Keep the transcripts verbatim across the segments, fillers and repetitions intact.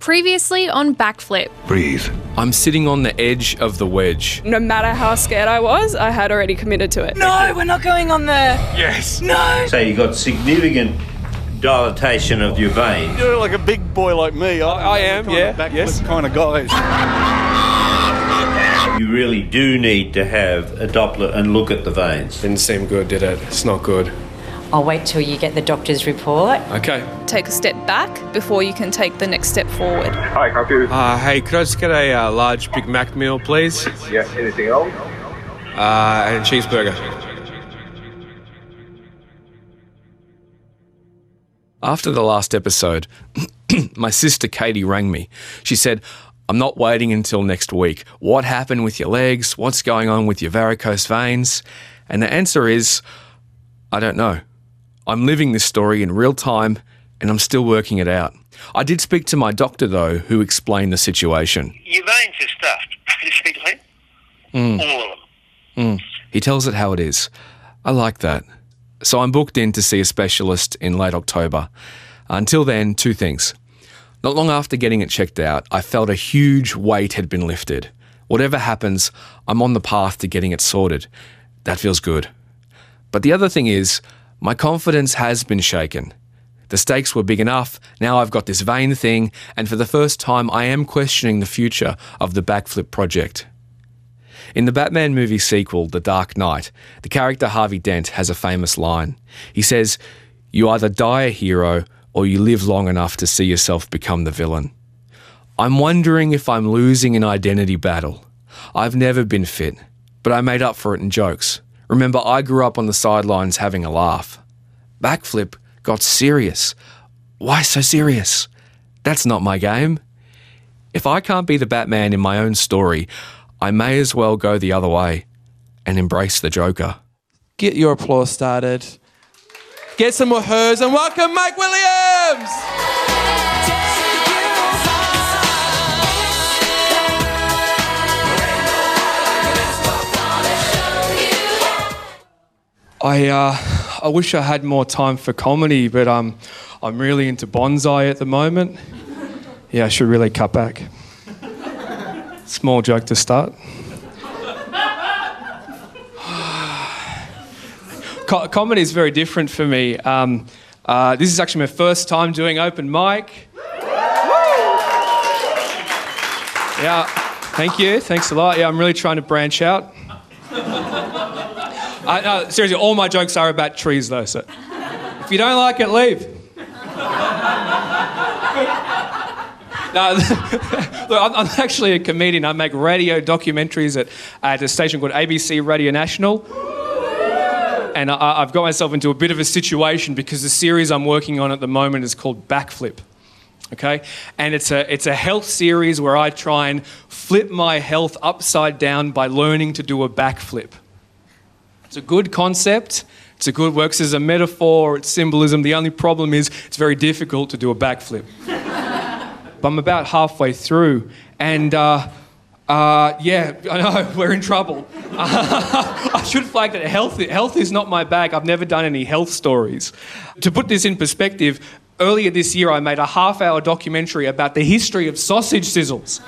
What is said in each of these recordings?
Previously on Backflip. Breathe. I'm sitting on the edge of the wedge. No matter how scared I was, I had already committed to it. No, we're not going on there. Yes. No. So you got significant dilatation of your veins. You're like a big boy like me. I, I am, yeah, backflip yes. kind of guys. You really do need to have a Doppler and look at the veins. Didn't seem good, did it? It's not good. I'll wait till you get the doctor's report. Okay. Take a step back before you can take the next step forward. Hi, can I help you? Uh, hey, could I just get a uh, large Big Mac meal, please? Yeah, anything else? Uh, and a cheeseburger. After the last episode, my sister Katie rang me. She said, I'm not waiting until next week. What happened with your legs? What's going on with your varicose veins? And the answer is, I don't know. I'm living this story in real time and I'm still working it out. I did speak to my doctor, though, who explained the situation. Your veins are stuffed, basically. Mm. All of them. Mm. He tells it how it is. I like that. So I'm booked in to see a specialist in late October. Until then, two things. Not long after getting it checked out, I felt a huge weight had been lifted. Whatever happens, I'm on the path to getting it sorted. That feels good. But the other thing is, my confidence has been shaken. The stakes were big enough, now I've got this vein thing, and for the first time I am questioning the future of the Backflip project. In the Batman movie sequel, The Dark Knight, the character Harvey Dent has a famous line. He says, "You either die a hero or you live long enough to see yourself become the villain." I'm wondering if I'm losing an identity battle. I've never been fit, but I made up for it in jokes. Remember, I grew up on the sidelines having a laugh. Backflip got serious. Why so serious? That's not my game. If I can't be the Batman in my own story, I may as well go the other way and embrace the Joker. Get your applause started. Get some more hers and welcome Mike Williams! I uh, I wish I had more time for comedy, but um, I'm really into bonsai at the moment. Yeah, I should really cut back. Small joke to start. Co- comedy is very different for me. Um, uh, this is actually my first time doing open mic. Yeah, thank you. Thanks a lot. Yeah, I'm really trying to branch out. Uh, no, seriously, all my jokes are about trees, though, so if you don't like it, leave. No, look, I'm, I'm actually a comedian. I make radio documentaries at, at a station called A B C Radio National. And I, I've got myself into a bit of a situation because the series I'm working on at the moment is called Backflip. Okay? And it's a, it's a health series where I try and flip my health upside down by learning to do a backflip. It's a good concept. It's a good, works as a metaphor, it's symbolism. The only problem is it's very difficult to do a backflip. But I'm about halfway through and uh, uh, yeah, I know, we're in trouble. Uh, I should flag that health, health is not my bag. I've never done any health stories. To put this in perspective, earlier this year I made a half-hour documentary about the history of sausage sizzles.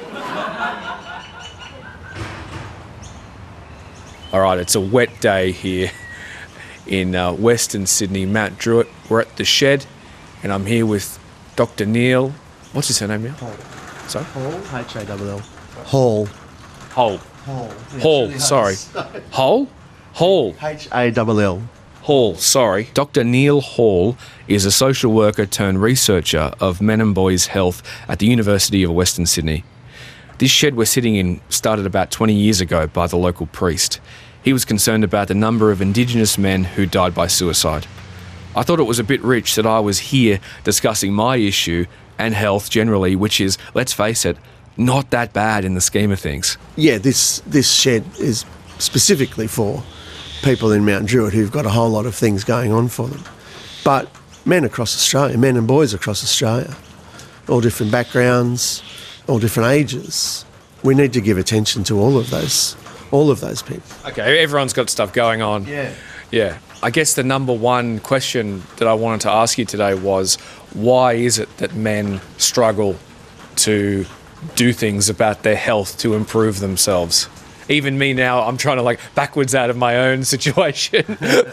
All right, it's a wet day here in uh, Western Sydney, Mount Druitt. We're at the shed, and I'm here with Doctor Neil. What's his surname now? Hall. Sorry? Hall. H A L L. Hall. Hall. Hall. Yeah, Hall, really sorry. Hall? Hall. H A L L. Hall, sorry. Doctor Neil Hall is a social worker turned researcher of men and boys' health at the University of Western Sydney. This shed we're sitting in started about twenty years ago by the local priest. He was concerned about the number of Indigenous men who died by suicide. I thought it was a bit rich that I was here discussing my issue and health generally, which is, let's face it, not that bad in the scheme of things. Yeah, this this shed is specifically for people in Mount Druitt who've got a whole lot of things going on for them. But men across Australia, men and boys across Australia, all different backgrounds, all different ages, we need to give attention to all of those, all of those people. Okay, everyone's got stuff going on. Yeah. Yeah. I guess the number one question that I wanted to ask you today was, why is it that men struggle to do things about their health to improve themselves. Even me now, I'm trying to like backwards out of my own situation.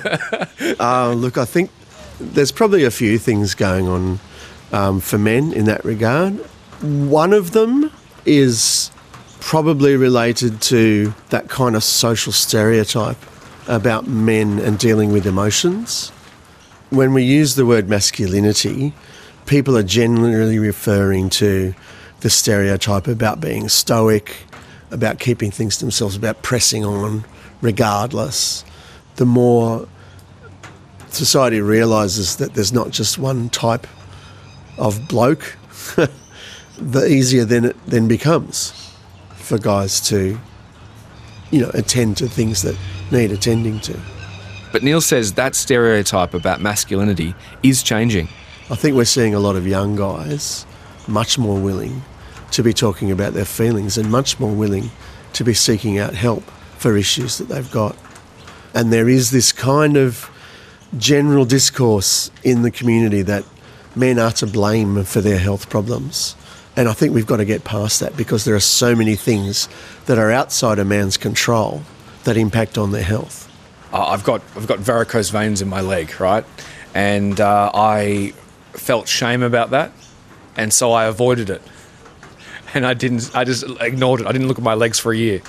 uh, look, I think there's probably a few things going on um, for men in that regard. One of them is probably related to that kind of social stereotype about men and dealing with emotions. When we use the word masculinity, people are generally referring to the stereotype about being stoic, about keeping things to themselves, about pressing on regardless. The more society realises that there's not just one type of bloke, the easier then it then becomes for guys to, you know, attend to things that need attending to. But Neil says that stereotype about masculinity is changing. I think we're seeing a lot of young guys much more willing to be talking about their feelings and much more willing to be seeking out help for issues that they've got. And there is this kind of general discourse in the community that men are to blame for their health problems. And I think we've got to get past that because there are so many things that are outside a man's control that impact on their health. Uh, I've got I've got varicose veins in my leg, right? And uh, I felt shame about that, and so I avoided it. And I didn't. I just ignored it. I didn't look at my legs for a year.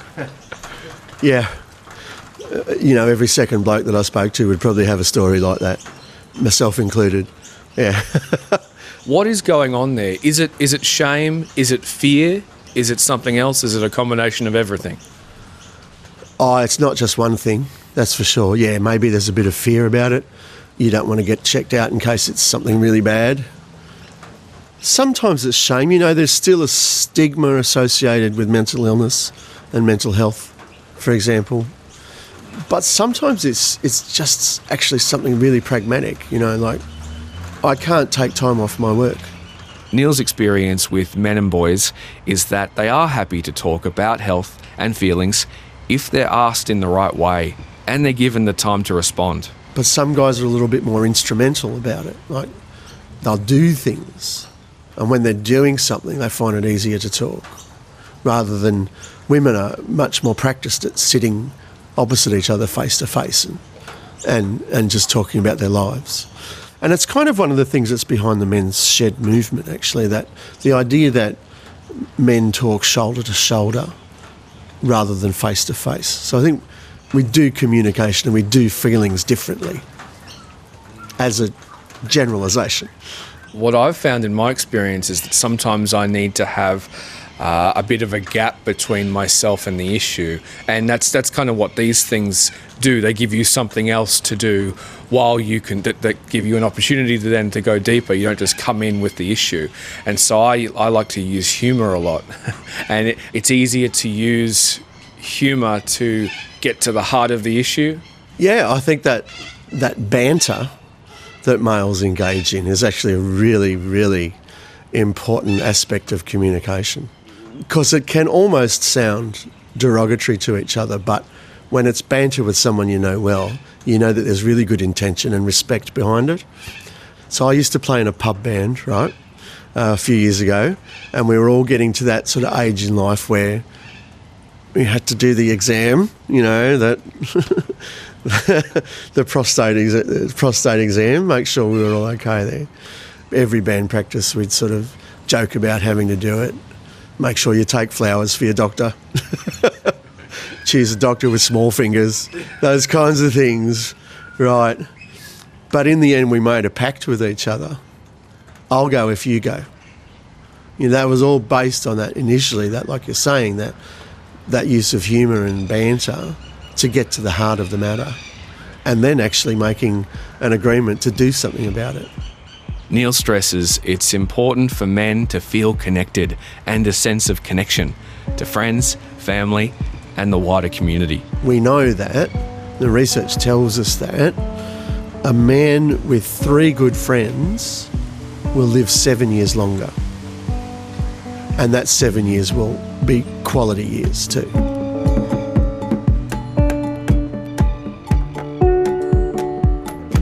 Yeah. Uh, you know, every second bloke that I spoke to would probably have a story like that, myself included. Yeah. What is going on there? Is it is it shame? Is it fear? Is it something else? Is it a combination of everything? Oh, it's not just one thing, that's for sure. Yeah, maybe there's a bit of fear about it. You don't want to get checked out in case it's something really bad. Sometimes it's shame. You know, there's still a stigma associated with mental illness and mental health, for example. But sometimes it's it's just actually something really pragmatic, you know, like I can't take time off my work. Neil's experience with men and boys is that they are happy to talk about health and feelings if they're asked in the right way and they're given the time to respond. But some guys are a little bit more instrumental about it. Like, they'll do things, and when they're doing something, they find it easier to talk, rather than women are much more practiced at sitting opposite each other face to face and, and, and just talking about their lives. And it's kind of one of the things that's behind the men's shed movement, actually, that the idea that men talk shoulder to shoulder rather than face to face. So I think we do communication and we do feelings differently as a generalisation. What I've found in my experience is that sometimes I need to have uh, a bit of a gap between myself and the issue, and that's that's kind of what these things do. They give you something else to do while you can that, that give you an opportunity to then to go deeper. You don't just come in with the issue. And so I, I like to use humour a lot, and it, it's easier to use humour to get to the heart of the issue. Yeah, I think that that banter that males engage in is actually a really, really important aspect of communication, because it can almost sound derogatory to each other, but when it's banter with someone you know well, you know that there's really good intention and respect behind it. So I used to play in a pub band, right, uh, a few years ago, and we were all getting to that sort of age in life where we had to do the exam, you know, that the prostate, ex- prostate exam, make sure we were all okay there. Every band practice we'd sort of joke about having to do it. Make sure you take flowers for your doctor. Choose a doctor with small fingers. Those kinds of things, right? But in the end, we made a pact with each other. I'll go if you go. You know, that was all based on that initially, that, like you're saying, that that use of humour and banter to get to the heart of the matter, and then actually making an agreement to do something about it. Neil stresses it's important for men to feel connected and a sense of connection to friends, family, and the wider community. We know that, the research tells us that, a man with three good friends will live seven years longer. And that seven years will be quality years too.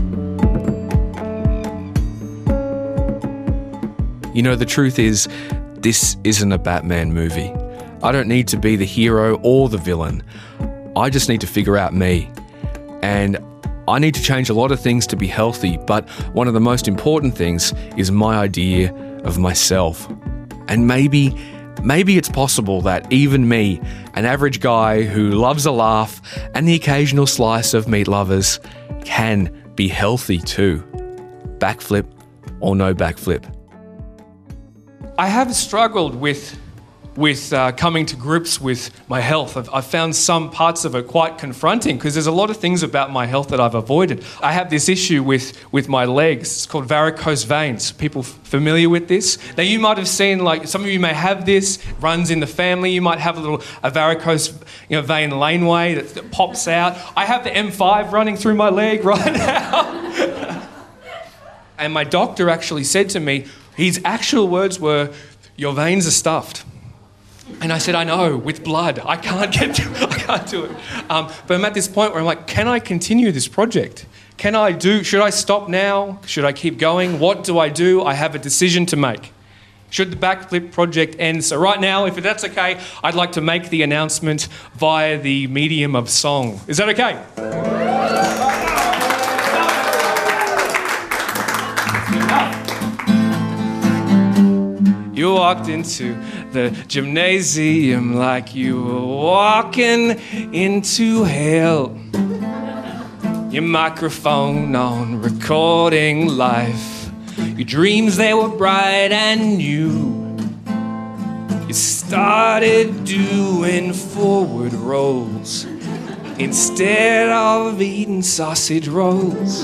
You know, the truth is, This isn't a Batman movie. I don't need to be the hero or the villain. I just need to figure out me. And I need to change a lot of things to be healthy, but one of the most important things is my idea of myself. And maybe, maybe it's possible that even me, an average guy who loves a laugh and the occasional slice of meat lovers, can be healthy too. Backflip or no backflip. I have struggled with with uh, coming to grips with my health. I've, I've found some parts of it quite confronting because there's a lot of things about my health that I've avoided. I have this issue with, with my legs. It's called varicose veins. People f- familiar with this? Now you might have seen, like, some of you may have this, it runs in the family. You might have a little a varicose you know, vein laneway that, that pops out. I have the M five running through my leg right now. And my doctor actually said to me, his actual words were, "Your veins are stuffed." And I said, "I know, with blood. I can't get to it. I can't do it." Um, but I'm at this point where I'm like, can I continue this project? Can I do, should I stop now? Should I keep going? What do I do? I have a decision to make. Should the backflip project end? So right now, if that's okay, I'd like to make the announcement via the medium of song. Is that okay? You walked into the gymnasium like you were walking into hell. Your microphone on, recording life. Your dreams, they were bright and new. You started doing forward rolls instead of eating sausage rolls.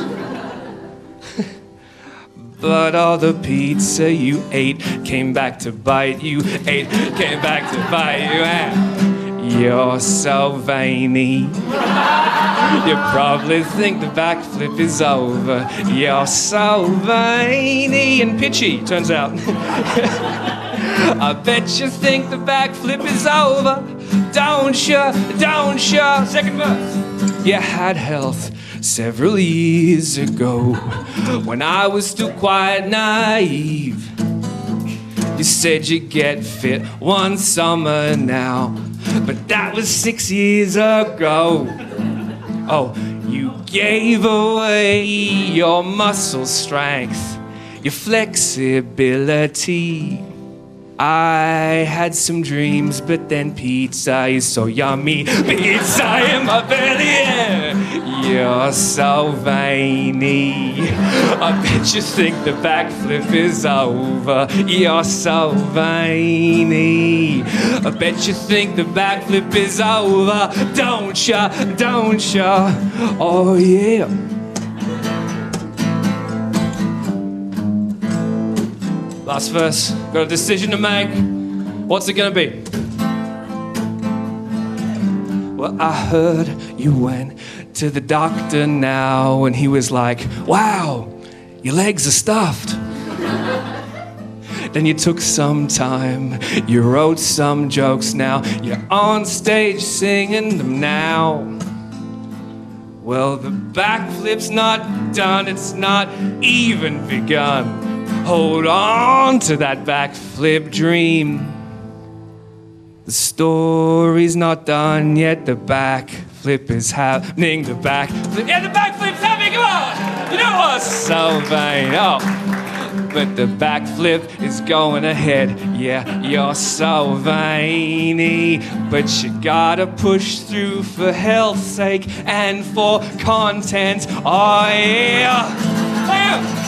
But all the pizza you ate came back to bite you. Ate, came back to bite you. And you're so veiny. You probably think the backflip is over. You're so veiny and pitchy, turns out. I bet you think the backflip is over. Don't you? Don't you? Second verse. You had health several years ago, when I was still quite naive. You said you'd get fit one summer now, but that was six years ago. Oh, you gave away your muscle strength, your flexibility. I had some dreams, but then pizza is so yummy. Pizza in my belly, yeah. You're so veiny. I bet you think the backflip is over. You're so veiny. I bet you think the backflip is over. Don't ya, don't ya? Oh yeah. Last verse, got a decision to make. What's it gonna be? Well, I heard you went to the doctor now, and he was like, "Wow, your legs are stuffed." Then you took some time, you wrote some jokes now, you're on stage singing them now. Well, the backflip's not done, it's not even begun. Hold on to that backflip dream. The story's not done yet, the backflip is happening, the backflip, yeah, the backflip's happening, come on! You know what's so vain, oh. But the backflip is going ahead, yeah, you're so veiny. But you gotta push through for health's sake and for content, oh yeah. Oh, yeah.